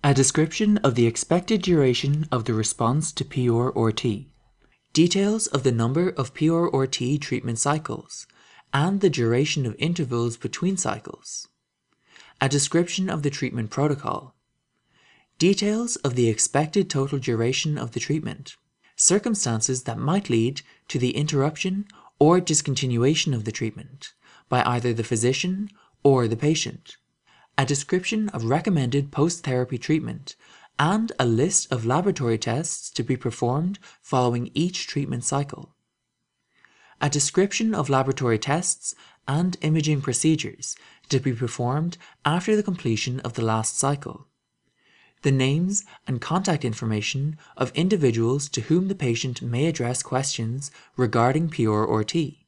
A description of the expected duration of the response to PRRT. Details of the number of PRRT treatment cycles and the duration of intervals between cycles. A description of the treatment protocol. Details of the expected total duration of the treatment. Circumstances that might lead to the interruption or discontinuation of the treatment by either the physician or the patient. A description of recommended post-therapy treatment and a list of laboratory tests to be performed following each treatment cycle. A description of laboratory tests and imaging procedures to be performed after the completion of the last cycle. The names and contact information of individuals to whom the patient may address questions regarding PRRT.